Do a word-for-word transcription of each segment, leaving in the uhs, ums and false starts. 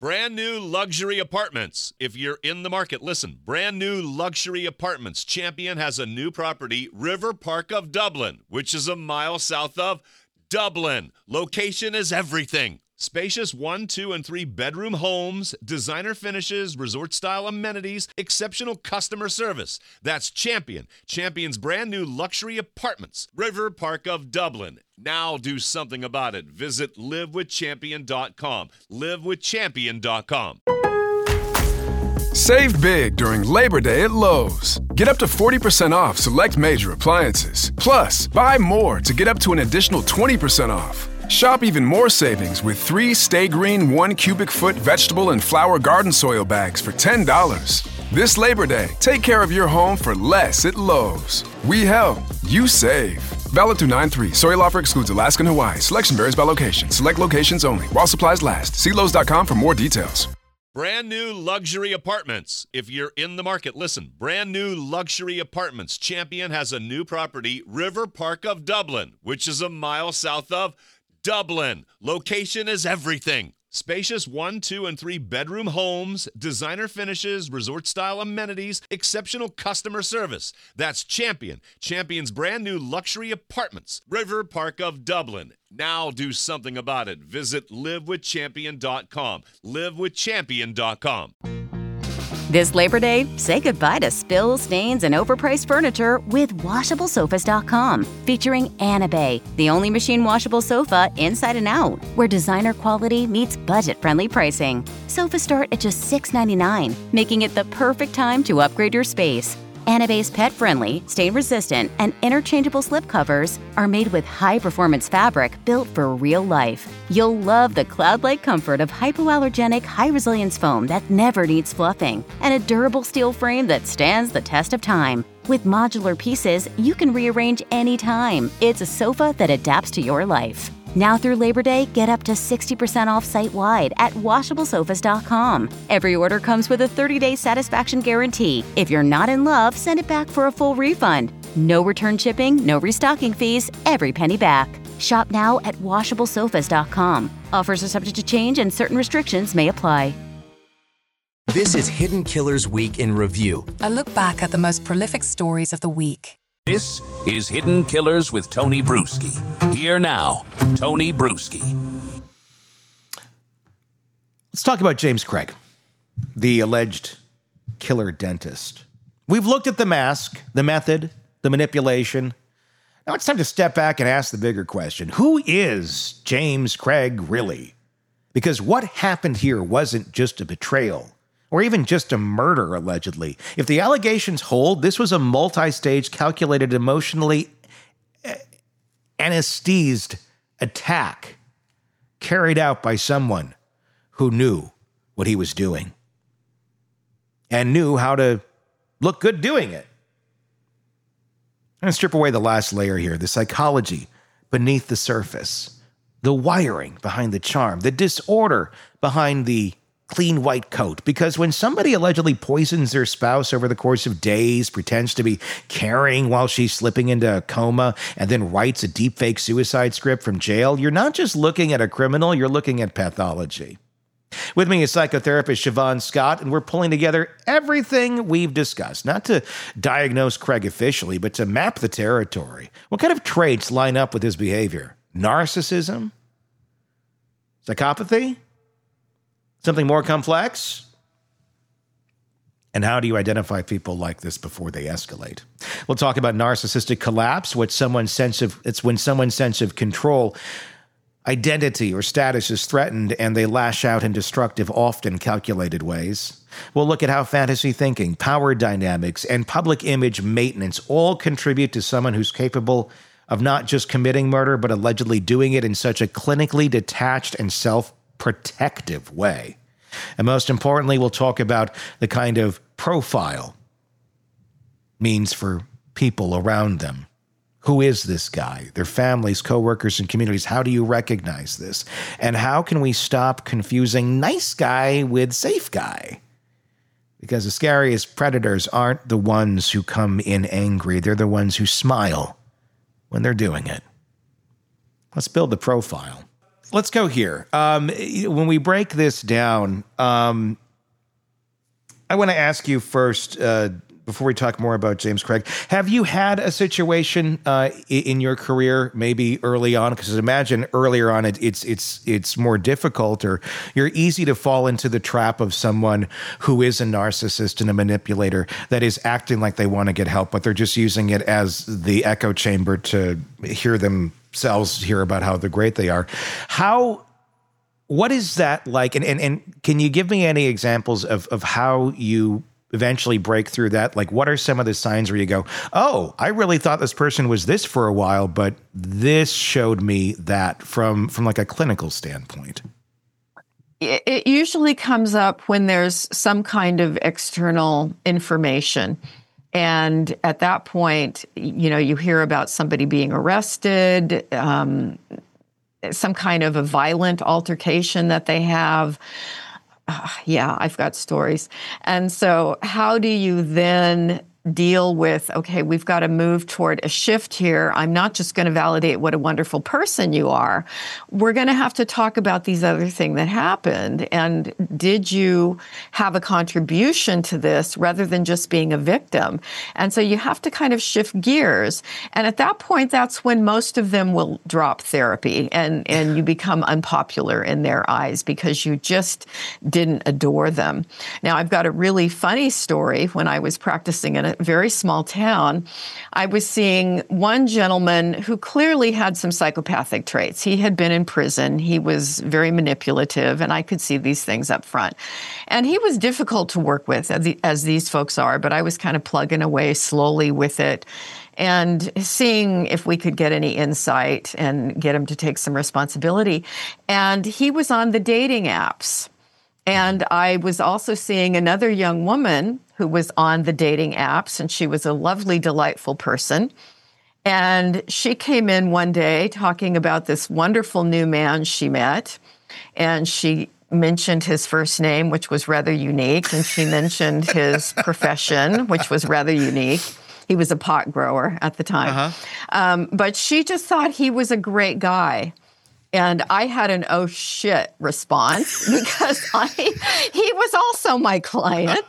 Brand new luxury apartments. If you're in the market, listen. Brand new luxury apartments. Champion has a new property, River Park of Dublin, which is a mile south of Dublin. Location is everything. Spacious one, two, and three bedroom homes, designer finishes, resort-style amenities, exceptional customer service. That's Champion. Champion's brand new luxury apartments. River Park of Dublin. Now do something about it. Visit live with champion dot com. live with champion dot com. Save big during Labor Day at Lowe's. Get up to forty percent off select major appliances. Plus, buy more to get up to an additional twenty percent off. Shop even more savings with three Stay Green one cubic foot vegetable and flower garden soil bags for ten dollars. This Labor Day, take care of your home for less at Lowe's. We help, you save. Valid through nine three. Soil offer excludes Alaska and Hawaii. Selection varies by location. Select locations only. While supplies last. See Lowe's dot com for more details. Brand new luxury apartments. If you're in the market, listen. Brand new luxury apartments. Champion has a new property, River Park of Dublin, which is a mile south of Dublin. Location is everything. Spacious one, two, and three bedroom homes, designer finishes, resort-style amenities, exceptional customer service. That's Champion. Champion's brand new luxury apartments. River Park of Dublin. Now do something about it. Visit live with champion dot com. live with champion dot com. This Labor Day, say goodbye to spills, stains, and overpriced furniture with washable sofas dot com, featuring Anabay, the only machine washable sofa inside and out, where designer quality meets budget-friendly pricing. Sofas start at just six ninety-nine, making it the perfect time to upgrade your space. Anabay's pet-friendly, stain-resistant, and interchangeable slipcovers are made with high-performance fabric built for real life. You'll love the cloud-like comfort of hypoallergenic, high-resilience foam that never needs fluffing, and a durable steel frame that stands the test of time. With modular pieces, you can rearrange anytime. It's a sofa that adapts to your life. Now through Labor Day, get up to sixty percent off site-wide at washable sofas dot com. Every order comes with a thirty-day satisfaction guarantee. If you're not in love, send it back for a full refund. No return shipping, no restocking fees, every penny back. Shop now at washable sofas dot com. Offers are subject to change and certain restrictions may apply. This is Hidden Killers Week in Review. A look back at the most prolific stories of the week. This is Hidden Killers with Tony Bruschi. Here now, Tony Bruschi. Let's talk about James Craig, the alleged killer dentist. We've looked at the mask, the method, the manipulation. Now it's time to step back and ask the bigger question. Who is James Craig really? Because what happened here wasn't just a betrayal, or even just a murder, allegedly. If the allegations hold, this was a multi-stage, calculated, emotionally anesthetized attack carried out by someone who knew what he was doing and knew how to look good doing it. I'm going to strip away the last layer here, the psychology beneath the surface, the wiring behind the charm, the disorder behind the clean white coat. Because when somebody allegedly poisons their spouse over the course of days, pretends to be caring while she's slipping into a coma, and then writes a deepfake suicide script from jail, you're not just looking at a criminal, you're looking at pathology. With me is psychotherapist Siobhan Scott, and we're pulling together everything we've discussed, not to diagnose Craig officially, but to map the territory. What kind of traits line up with his behavior? Narcissism? Psychopathy? Something more complex? And how do you identify people like this before they escalate? We'll talk about narcissistic collapse, what someone's sense of, it's when someone's sense of control, identity, or status is threatened and they lash out in destructive, often calculated ways. We'll look at how fantasy thinking, power dynamics, and public image maintenance all contribute to someone who's capable of not just committing murder, but allegedly doing it in such a clinically detached and self-protective way. And most importantly, we'll talk about the kind of profile means for people around them. Who is this guy? Their families, coworkers, and communities. How do you recognize this? And how can we stop confusing nice guy with safe guy? Because the scariest predators aren't the ones who come in angry. They're the ones who smile when they're doing it. Let's build the profile. let's go here. Um, when we break this down, um, I want to ask you first, uh, before we talk more about James Craig, have you had a situation uh, in your career, maybe early on? Because imagine earlier on, it, it's it's it's more difficult, or you're easy to fall into the trap of someone who is a narcissist and a manipulator that is acting like they want to get help, but they're just using it as the echo chamber to hear themselves hear about how the great they are. How, what is that like? And and, and can you give me any examples of of how you eventually break through that? Like, what are some of the signs where you go, oh, I really thought this person was this for a while, but this showed me that from, from like a clinical standpoint? It usually comes up when there's some kind of external information. And at that point, you know, you hear about somebody being arrested, um, some kind of a violent altercation that they have. Uh, yeah, I've got stories. And so how do you then deal with, okay, we've got to move toward a shift here. I'm not just going to validate what a wonderful person you are. We're going to have to talk about these other things that happened. And did you have a contribution to this rather than just being a victim? And so you have to kind of shift gears. And at that point, that's when most of them will drop therapy and, and you become unpopular in their eyes because you just didn't adore them. Now, I've got a really funny story. When I was practicing in a very small town, I was seeing one gentleman who clearly had some psychopathic traits. He had been in prison. He was very manipulative, and I could see these things up front. And he was difficult to work with, as, the, as these folks are, but I was kind of plugging away slowly with it and seeing if we could get any insight and get him to take some responsibility. And he was on the dating apps. And I was also seeing another young woman who was on the dating apps, and she was a lovely, delightful person. And she came in one day talking about this wonderful new man she met, and she mentioned his first name, which was rather unique, and she mentioned his profession, which was rather unique. He was a pot grower at the time. Uh-huh. Um, but she just thought he was a great guy. And I had an oh shit response because I he was also my client.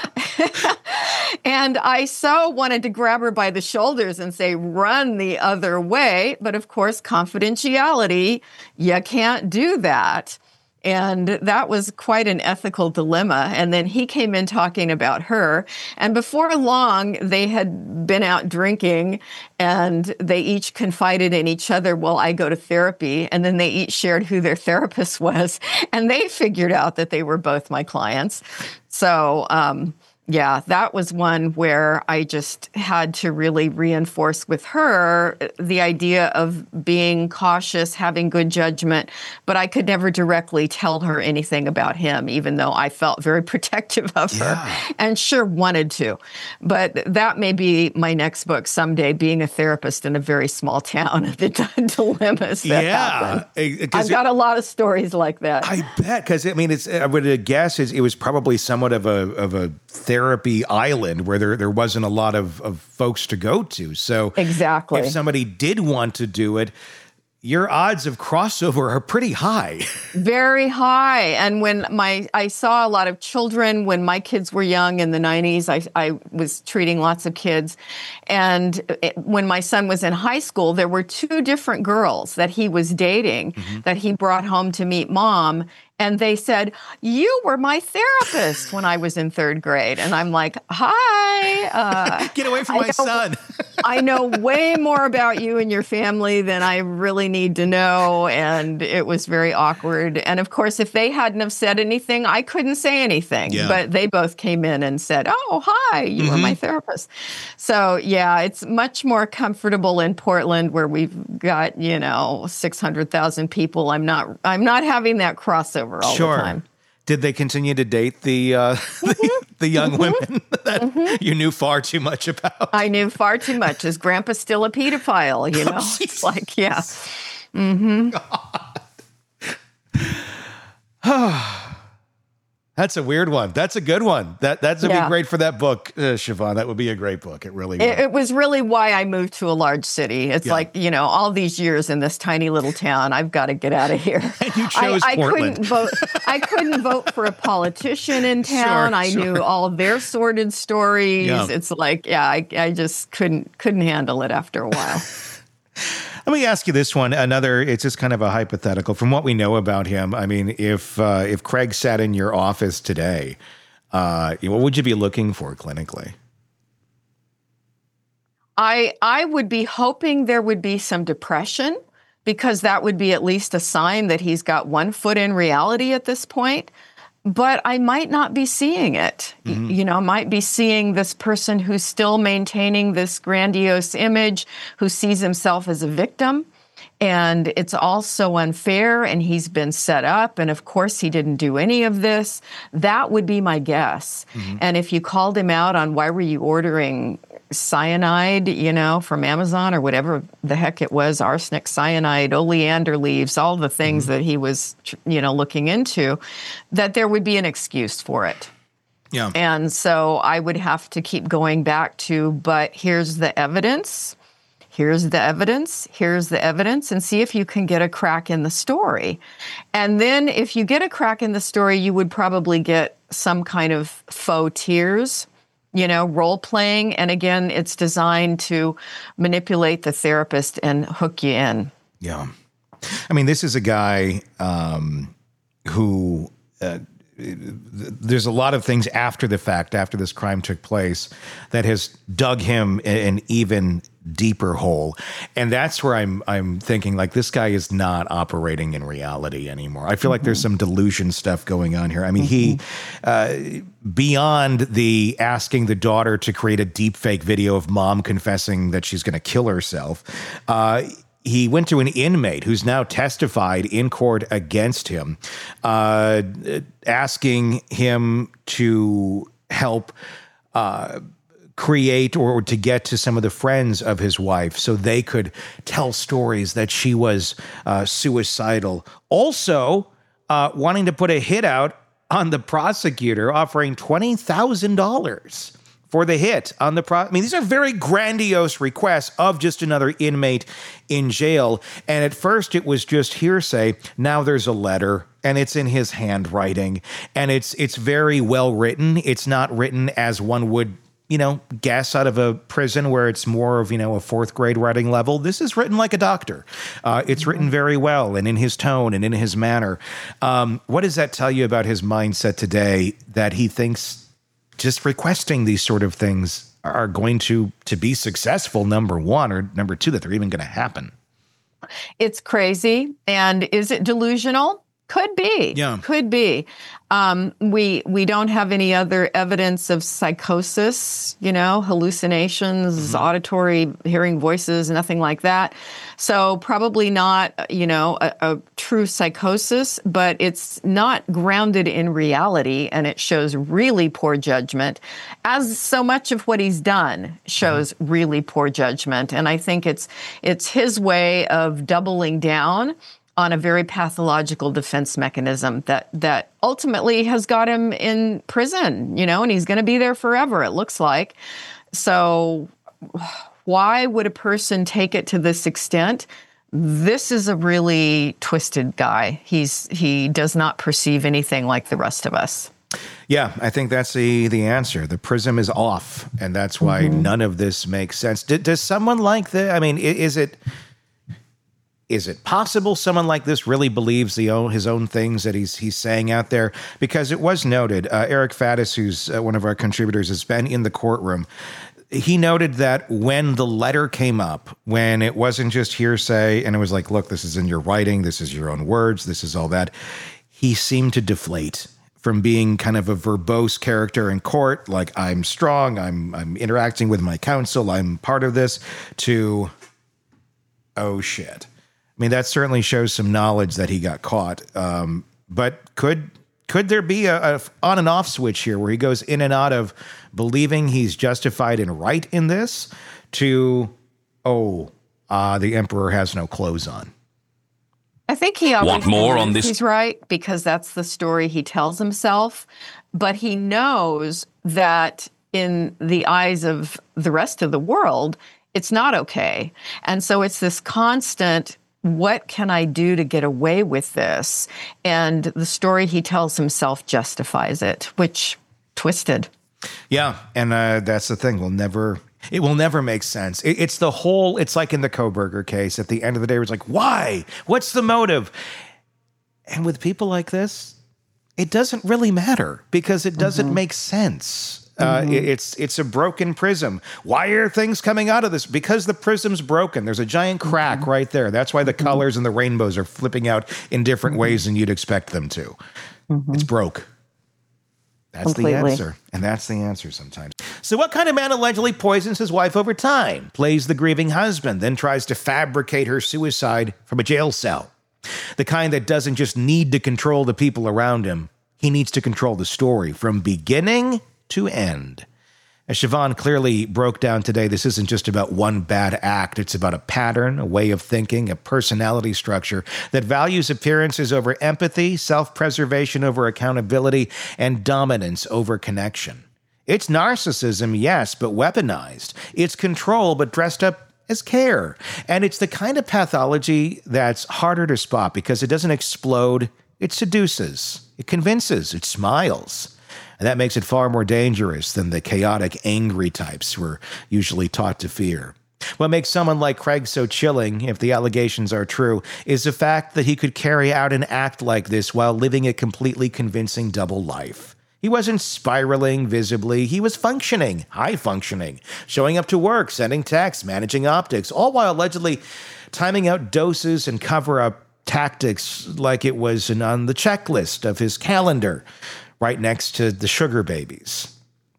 And I so wanted to grab her by the shoulders and say, run the other way. But of course, confidentiality, you can't do that. And that was quite an ethical dilemma. And then he came in talking about her. And before long, they had been out drinking and they each confided in each other, well, I go to therapy. And then they each shared who their therapist was. And they figured out that they were both my clients. So, um, yeah, that was one where I just had to really reinforce with her the idea of being cautious, having good judgment, but I could never directly tell her anything about him, even though I felt very protective of Yeah. her and sure wanted to. But that may be my next book someday, being a therapist in a very small town, the dilemmas that happen. Yeah. I've got a lot of stories like that. I bet, because I mean, it's I would guess is it was probably somewhat of a of a therapy island where there there wasn't a lot of, of folks to go to. So Exactly. if somebody did want to do it, your odds of crossover are pretty high. Very high. And when my, I saw a lot of children when my kids were young in the nineties, I, I was treating lots of kids. And it, when my son was in high school, there were two different girls that he was dating mm-hmm. that he brought home to meet mom. And they said, you were my therapist when I was in third grade. And I'm like, hi. Uh, Get away from I my know, son. I know way more about you and your family than I really need to know. And it was very awkward. And of course, if they hadn't have said anything, I couldn't say anything. Yeah. But they both came in and said, oh, hi, you mm-hmm. were my therapist. So yeah, it's much more comfortable in Portland where we've got, you know, six hundred thousand people. I'm not, I'm not having that crossover all sure. the time. Did they continue to date the uh, Mm-hmm. the, the young mm-hmm. women that mm-hmm. you knew far too much about? I knew far too much. Is Grandpa still a pedophile? You know, oh, it's like, yeah. Mm-hmm. How That's a weird one. That's a good one. That that's would Yeah. be great for that book, uh, Siobhan. That would be a great book. It really would. It, it was really why I moved to a large city. It's Yeah. like, you know, all these years in this tiny little town, I've got to get out of here. And you chose I, I Portland. couldn't vote. I couldn't vote for a politician in town. Sure, I sure. knew all their sordid stories. Yeah. It's like, yeah, I, I just couldn't couldn't handle it after a while. Let me ask you this one. Another, it's just kind of a hypothetical. From what we know about him, I mean, if uh, if Craig sat in your office today, uh, what would you be looking for clinically? I I would be hoping there would be some depression, because that would be at least a sign that he's got one foot in reality at this point. But I might not be seeing it. Mm-hmm. You know, I might be seeing this person who's still maintaining this grandiose image, who sees himself as a victim. And it's all so unfair, and he's been set up. And of course, he didn't do any of this. That would be my guess. Mm-hmm. And if you called him out on why were you ordering cyanide, you know, from Amazon or whatever the heck it was, arsenic, cyanide, oleander leaves, all the things mm-hmm. that he was, you know, looking into, that there would be an excuse for it. Yeah. And so I would have to keep going back to, but here's the evidence. Here's the evidence, here's the evidence, and see if you can get a crack in the story. And then if you get a crack in the story, you would probably get some kind of faux tears, you know, role playing. And again, it's designed to manipulate the therapist and hook you in. Yeah. I mean, this is a guy um, who... Uh, there's a lot of things after the fact, after this crime took place, that has dug him an even deeper hole. And that's where I'm I'm thinking, like, this guy is not operating in reality anymore. I feel mm-hmm. like there's some delusion stuff going on here. I mean, mm-hmm. he, uh, beyond the asking the daughter to create a deep fake video of mom confessing that she's going to kill herself, uh, he went to an inmate who's now testified in court against him, uh, asking him to help uh, create or to get to some of the friends of his wife so they could tell stories that she was uh, suicidal. Also, uh, wanting to put a hit out on the prosecutor, offering twenty thousand dollars for the hit on the pro. I mean, these are very grandiose requests of just another inmate in jail. And at first it was just hearsay. Now there's a letter, and it's in his handwriting, and it's it's very well written. It's not written as one would, you know, guess out of a prison where it's more of, you know, a fourth grade writing level. This is written like a doctor. Uh, it's written very well, and in his tone and in his manner. Um, what does that tell you about his mindset today, that he thinks just requesting these sort of things are going to to be successful, number one, or number two, that they're even going to happen? It's crazy. And is it delusional? Could be. Yeah. Could be. Um, we we don't have any other evidence of psychosis, you know, hallucinations, mm-hmm. auditory, hearing voices, nothing like that. So probably not, you know, a, a true psychosis, but it's not grounded in reality, and it shows really poor judgment, as so much of what he's done shows mm-hmm. really poor judgment. And I think it's it's his way of doubling down on a very pathological defense mechanism that that ultimately has got him in prison, you know, and he's going to be there forever, it looks like. So why would a person take it to this extent? This is a really twisted guy. He's he does not perceive anything like the rest of us. Yeah, I think that's the the answer. The prism is off, and that's why mm-hmm. none of this makes sense. D- does someone like that, I mean, is it... Is it possible someone like this really believes the own, his own things that he's he's saying out there? Because it was noted, uh, Eric Faddis, who's uh, one of our contributors, has been in the courtroom. He noted that when the letter came up, when it wasn't just hearsay, and it was like, look, this is in your writing, this is your own words, this is all that, he seemed to deflate from being kind of a verbose character in court, like, I'm strong, I'm I'm interacting with my counsel, I'm part of this, to, oh shit. I mean, that certainly shows some knowledge that he got caught. Um, but could could there be a, a on and off switch here where he goes in and out of believing he's justified and right in this to, oh, uh, the emperor has no clothes on? I think he always Want more on believes this? He's right, because that's the story he tells himself. But he knows that in the eyes of the rest of the world, it's not okay. And so it's this constant, what can I do to get away with this? And the story he tells himself justifies it, which twisted. Yeah, and uh, that's the thing. We'll never, it will never make sense. It, it's the whole, it's like in the Kohberger case. At the end of the day, it's like, why? What's the motive? And with people like this, it doesn't really matter because it doesn't mm-hmm. make sense. Uh, mm-hmm. it, it's it's a broken prism. Why are things coming out of this? Because the prism's broken. There's a giant crack mm-hmm. right there. That's why the mm-hmm. colors and the rainbows are flipping out in different mm-hmm. ways than you'd expect them to. Mm-hmm. It's broke. That's Completely. the answer. And that's the answer sometimes. So what kind of man allegedly poisons his wife over time, plays the grieving husband, then tries to fabricate her suicide from a jail cell? The kind that doesn't just need to control the people around him. He needs to control the story from beginning to end. As Siobhan clearly broke down today, this isn't just about one bad act. It's about a pattern, a way of thinking, a personality structure that values appearances over empathy, self-preservation over accountability, and dominance over connection. It's narcissism, yes, but weaponized. It's control, but dressed up as care. And it's the kind of pathology that's harder to spot because it doesn't explode. It seduces. It convinces. It smiles. And that makes it far more dangerous than the chaotic, angry types we're usually taught to fear. What makes someone like Craig so chilling, if the allegations are true, is the fact that he could carry out an act like this while living a completely convincing double life. He wasn't spiraling visibly. He was functioning, high functioning, showing up to work, sending texts, managing optics, all while allegedly timing out doses and cover-up tactics like it was on the checklist of his calendar, right next to the sugar babies.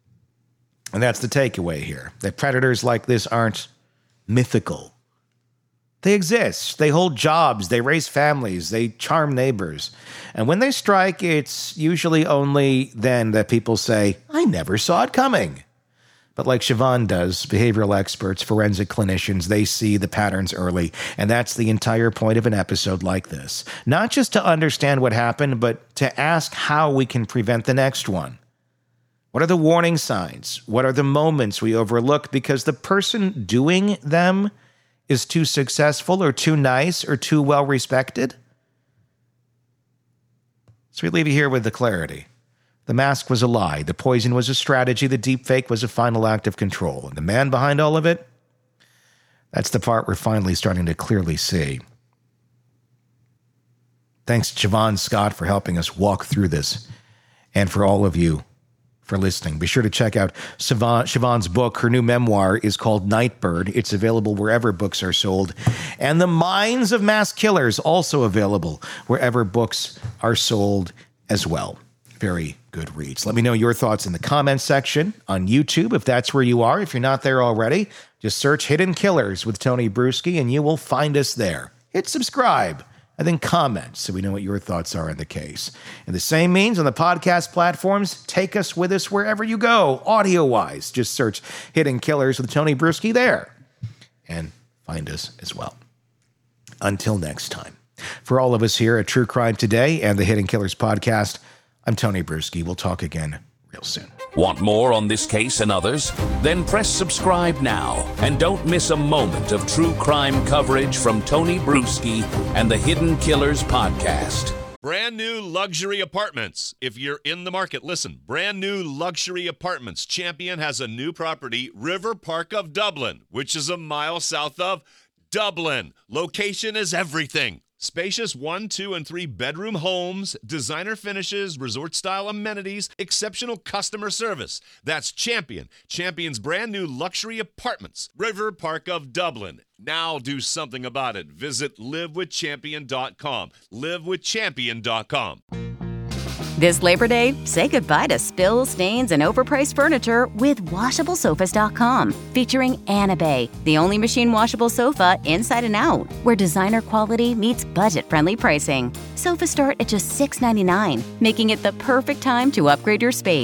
And that's the takeaway here, that predators like this aren't mythical. They exist. They hold jobs. They raise families. They charm neighbors. And when they strike, it's usually only then that people say, I never saw it coming. But like Siobhan does, behavioral experts, forensic clinicians, they see the patterns early. And that's the entire point of an episode like this. Not just to understand what happened, but to ask how we can prevent the next one. What are the warning signs? What are the moments we overlook because the person doing them is too successful or too nice or too well respected? So we leave you here with the clarity. The mask was a lie. The poison was a strategy. The deepfake was a final act of control. And the man behind all of it? That's the part we're finally starting to clearly see. Thanks to Siobhan Scott for helping us walk through this, and for all of you for listening. Be sure to check out Siobhan, Siobhan's book. Her new memoir is called Nightbird. It's available wherever books are sold. And The Minds of Mass Killers, also available wherever books are sold as well. Very good reads. Let me know your thoughts in the comments section on YouTube, if that's where you are. If you're not there already, just search Hidden Killers with Tony Bruschi, and you will find us there. Hit subscribe, and then comment so we know what your thoughts are on the case. And the same means on the podcast platforms, take us with us wherever you go, audio-wise. Just search Hidden Killers with Tony Bruschi there, and find us as well. Until next time, for all of us here at True Crime Today and the Hidden Killers podcast, I'm Tony Bruschi. We'll talk again real soon. Want more on this case and others? Then press subscribe now and don't miss a moment of true crime coverage from Tony Bruschi and the Hidden Killers podcast. Brand new luxury apartments. If you're in the market, listen. Brand new luxury apartments. Champion has a new property, River Park of Dublin, which is a mile south of Dublin. Location is everything. Spacious one, two, and three bedroom homes, designer finishes, resort-style amenities, exceptional customer service. That's Champion. Champion's brand new luxury apartments. River Park of Dublin. Now do something about it. Visit live with champion dot com. live with champion dot com. This Labor Day, say goodbye to spills, stains, and overpriced furniture with washable sofas dot com. Featuring Anabay, the only machine washable sofa inside and out, where designer quality meets budget-friendly pricing. Sofas start at just six ninety-nine, making it the perfect time to upgrade your space.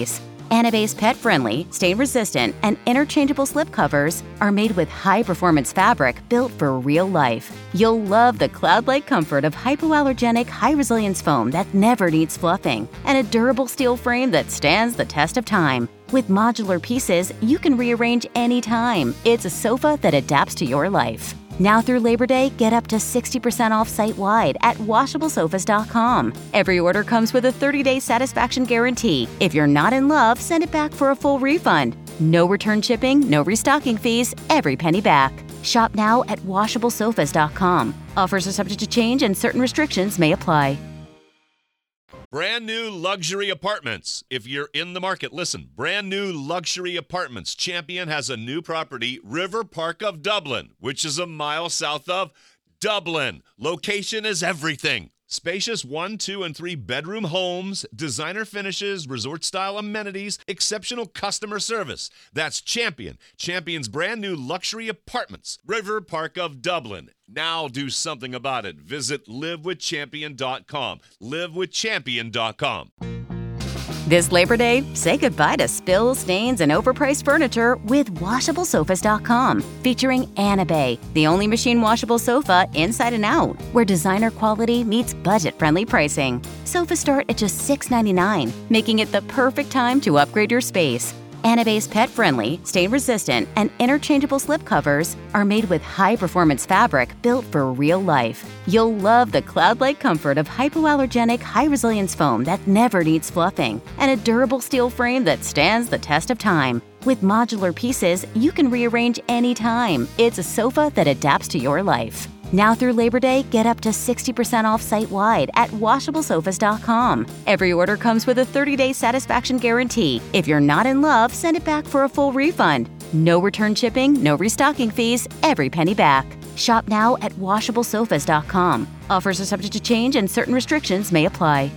Anabase pet-friendly, stain-resistant, and interchangeable slipcovers are made with high-performance fabric built for real life. You'll love the cloud-like comfort of hypoallergenic, high-resilience foam that never needs fluffing, and a durable steel frame that stands the test of time. With modular pieces, you can rearrange anytime. It's a sofa that adapts to your life. Now through Labor Day, get up to sixty percent off site-wide at washable sofas dot com. Every order comes with a thirty-day satisfaction guarantee. If you're not in love, send it back for a full refund. No return shipping, no restocking fees, every penny back. Shop now at washable sofas dot com. Offers are subject to change and certain restrictions may apply. Brand new luxury apartments. If you're in the market, listen. Brand new luxury apartments. Champion has a new property, River Park of Dublin, which is a mile south of Dublin. Location is everything. Spacious one, two, and three bedroom homes, designer finishes, resort-style amenities, exceptional customer service. That's Champion. Champion's brand new luxury apartments, River Park of Dublin. Now do something about it. Visit live with champion dot com. live with champion dot com. This Labor Day, say goodbye to spills, stains, and overpriced furniture with washable sofas dot com, featuring Anabay, the only machine washable sofa inside and out, where designer quality meets budget-friendly pricing. Sofas start at just six ninety-nine, making it the perfect time to upgrade your space. Anabase pet-friendly, stain-resistant, and interchangeable slipcovers are made with high-performance fabric built for real life. You'll love the cloud-like comfort of hypoallergenic, high-resilience foam that never needs fluffing, and a durable steel frame that stands the test of time. With modular pieces, you can rearrange anytime. It's a sofa that adapts to your life. Now through Labor Day, get up to sixty percent off site-wide at washable sofas dot com. Every order comes with a thirty-day satisfaction guarantee. If you're not in love, send it back for a full refund. No return shipping, no restocking fees, every penny back. Shop now at washable sofas dot com. Offers are subject to change and certain restrictions may apply.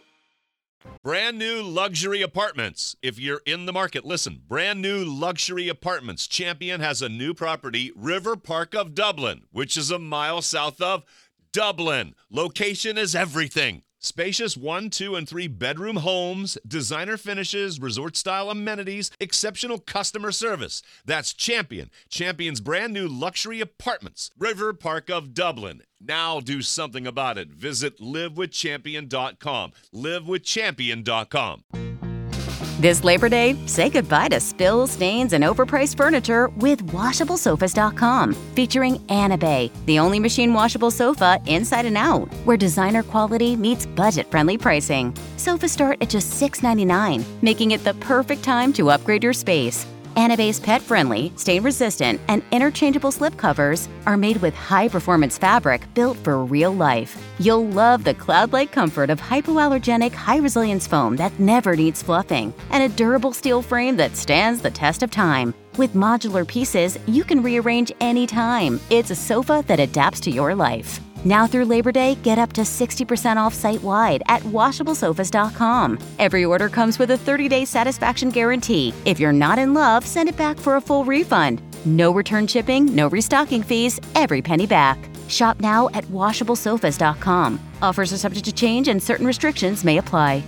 Brand new luxury apartments. If you're in the market, listen. Brand new luxury apartments. Champion has a new property, River Park of Dublin, which is a mile south of Dublin. Location is everything. Spacious one, two, and three bedroom homes, designer finishes, resort-style amenities, exceptional customer service. That's Champion. Champion's brand new luxury apartments, River Park of Dublin. Now do something about it. Visit live with champion dot com. live with champion dot com. This Labor Day, say goodbye to spills, stains, and overpriced furniture with washable sofas dot com, featuring Anabay, the only machine washable sofa inside and out, where designer quality meets budget-friendly pricing. Sofas start at just six ninety-nine, making it the perfect time to upgrade your space. Anabase pet-friendly, stain-resistant, and interchangeable slipcovers are made with high-performance fabric built for real life. You'll love the cloud-like comfort of hypoallergenic, high-resilience foam that never needs fluffing, and a durable steel frame that stands the test of time. With modular pieces, you can rearrange anytime. It's a sofa that adapts to your life. Now through Labor Day, get up to sixty percent off site-wide at washable sofas dot com. Every order comes with a thirty-day satisfaction guarantee. If you're not in love, send it back for a full refund. No return shipping, no restocking fees, every penny back. Shop now at washable sofas dot com. Offers are subject to change and certain restrictions may apply.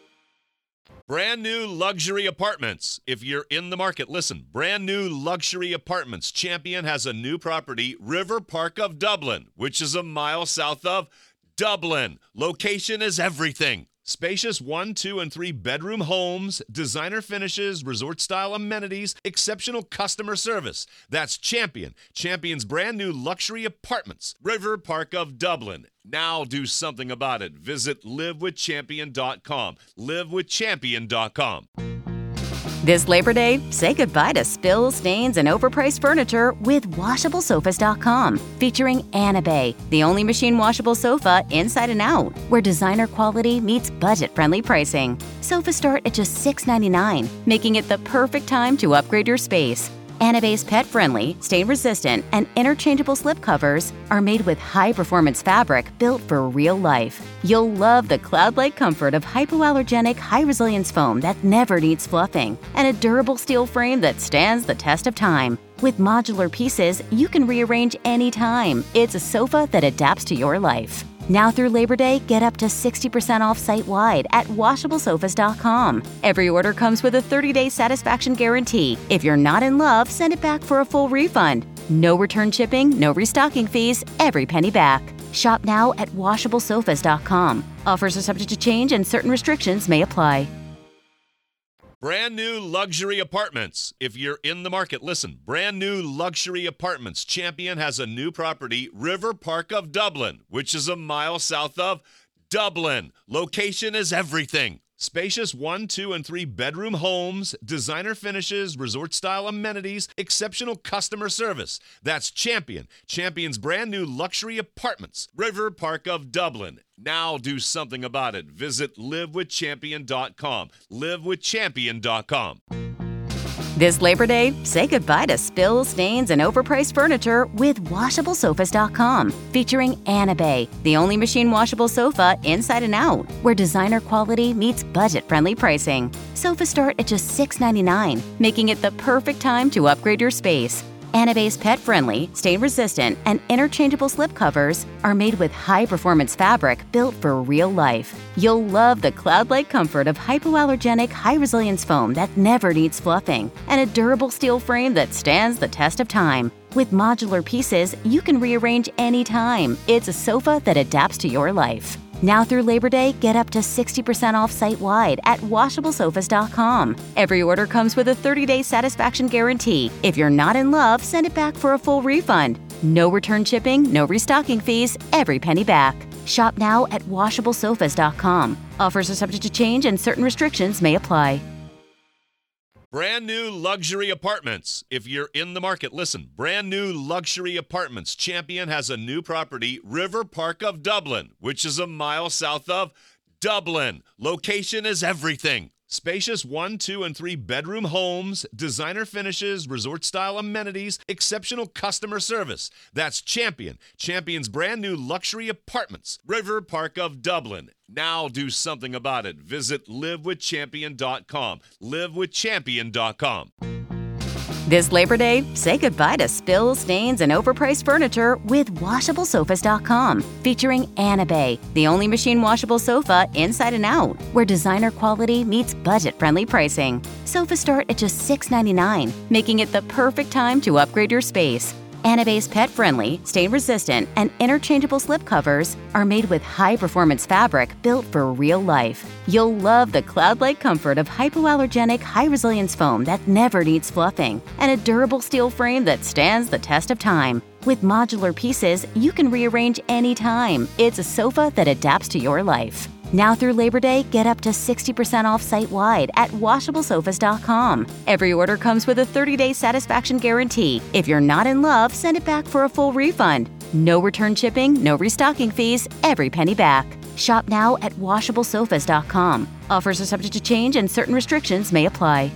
Brand new luxury apartments. If you're in the market, listen. Brand new luxury apartments. Champion has a new property, River Park of Dublin, which is a mile south of Dublin. Location is everything. Spacious one, two, and three bedroom homes, designer finishes, resort-style amenities, exceptional customer service. That's Champion. Champion's brand new luxury apartments, River Park of Dublin. Now do something about it. Visit live with champion dot com. live with champion dot com. This Labor Day, say goodbye to spills, stains, and overpriced furniture with washable sofas dot com, featuring Anabay, the only machine washable sofa inside and out, where designer quality meets budget-friendly pricing. Sofas start at just six ninety-nine, making it the perfect time to upgrade your space. Anabase pet-friendly, stain-resistant, and interchangeable slipcovers are made with high-performance fabric built for real life. You'll love the cloud-like comfort of hypoallergenic, high-resilience foam that never needs fluffing, and a durable steel frame that stands the test of time. With modular pieces, you can rearrange anytime. It's a sofa that adapts to your life. Now through Labor Day, get up to sixty percent off site-wide at washable sofas dot com. Every order comes with a thirty-day satisfaction guarantee. If you're not in love, send it back for a full refund. No return shipping, no restocking fees, every penny back. Shop now at washable sofas dot com. Offers are subject to change and certain restrictions may apply. Brand new luxury apartments. If you're in the market, listen. Brand new luxury apartments. Champion has a new property, River Park of Dublin, which is a mile south of Dublin. Location is everything. Spacious one, two, and three bedroom homes, designer finishes, resort-style amenities, exceptional customer service. That's Champion. Champion's brand new luxury apartments, River Park of Dublin. Now do something about it. Visit live with champion dot com. live with champion dot com. This Labor Day, say goodbye to spills, stains, and overpriced furniture with washable sofas dot com, featuring Anabay, the only machine washable sofa inside and out, where designer quality meets budget-friendly pricing. Sofas start at just six ninety-nine, making it the perfect time to upgrade your space. Anabay's pet-friendly, stain-resistant, and interchangeable slipcovers are made with high-performance fabric built for real life. You'll love the cloud-like comfort of hypoallergenic, high-resilience foam that never needs fluffing, and a durable steel frame that stands the test of time. With modular pieces, you can rearrange anytime. It's a sofa that adapts to your life. Now through Labor Day, get up to sixty percent off site-wide at washable sofas dot com. Every order comes with a thirty-day satisfaction guarantee. If you're not in love, send it back for a full refund. No return shipping, no restocking fees, every penny back. Shop now at washable sofas dot com. Offers are subject to change and certain restrictions may apply. Brand new luxury apartments. If you're in the market, listen. Brand new luxury apartments. Champion has a new property, River Park of Dublin, which is a mile south of Dublin. Location is everything. Spacious one, two, and three bedroom homes, designer finishes, resort-style amenities, exceptional customer service. That's Champion. Champion's brand new luxury apartments, River Park of Dublin. Now do something about it. Visit live with champion dot com. live with champion dot com. This Labor Day, say goodbye to spills, stains, and overpriced furniture with washable sofas dot com, featuring Anabay, the only machine washable sofa inside and out, where designer quality meets budget-friendly pricing. Sofas start at just six ninety-nine, making it the perfect time to upgrade your space. Anabay's pet-friendly, stain-resistant, and interchangeable slipcovers are made with high-performance fabric built for real life. You'll love the cloud-like comfort of hypoallergenic, high-resilience foam that never needs fluffing, and a durable steel frame that stands the test of time. With modular pieces, you can rearrange anytime. It's a sofa that adapts to your life. Now through Labor Day, get up to sixty percent off site-wide at washable sofas dot com. Every order comes with a thirty-day satisfaction guarantee. If you're not in love, send it back for a full refund. No return shipping, no restocking fees, every penny back. Shop now at washable sofas dot com. Offers are subject to change and certain restrictions may apply.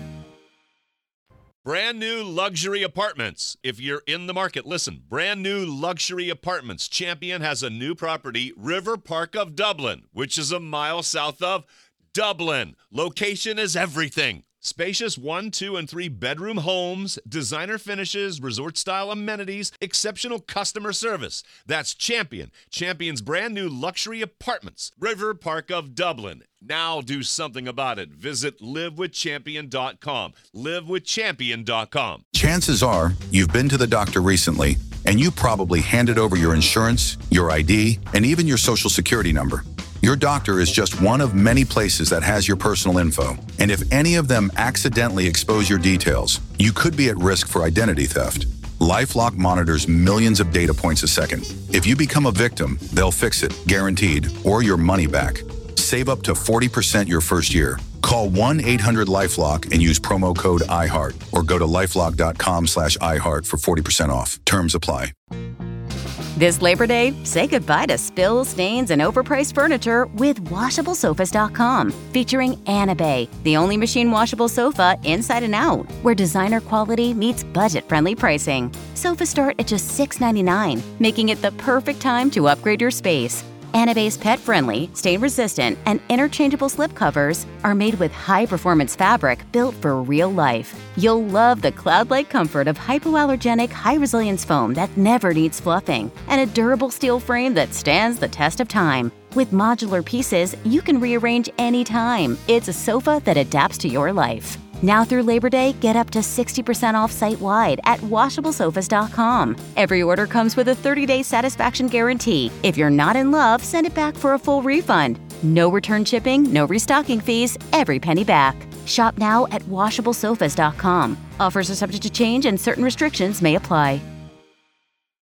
Brand new luxury apartments. If you're in the market, listen. Brand new luxury apartments. Champion has a new property, River Park of Dublin, which is a mile south of Dublin. Location is everything. Spacious one, two, and three bedroom homes, designer finishes, resort-style amenities, exceptional customer service. That's Champion. Champion's brand new luxury apartments, River Park of Dublin. Now do something about it. Visit live with champion dot com. live with champion dot com. Chances are you've been to the doctor recently, and you probably handed over your insurance, your I D, and even your social security number. Your doctor is just one of many places that has your personal info. And if any of them accidentally expose your details, you could be at risk for identity theft. LifeLock monitors millions of data points a second. If you become a victim, they'll fix it, guaranteed, or your money back. Save up to forty percent your first year. Call one eight hundred LifeLock and use promo code iHeart, or go to lifelock dot com slash iHeart for forty percent off. Terms apply. This Labor Day, say goodbye to spills, stains, and overpriced furniture with washable sofas dot com, featuring Anabay, the only machine washable sofa inside and out, where designer quality meets budget-friendly pricing. Sofas start at just six ninety-nine, making it the perfect time to upgrade your space. Anabay's pet-friendly, stain-resistant, and interchangeable slip covers are made with high-performance fabric built for real life. You'll love the cloud-like comfort of hypoallergenic, high-resilience foam that never needs fluffing, and a durable steel frame that stands the test of time. With modular pieces, you can rearrange anytime. It's a sofa that adapts to your life. Now through Labor Day, get up to sixty percent off site-wide at washable sofas dot com. Every order comes with a thirty-day satisfaction guarantee. If you're not in love, send it back for a full refund. No return shipping, no restocking fees, every penny back. Shop now at washable sofas dot com. Offers are subject to change and certain restrictions may apply.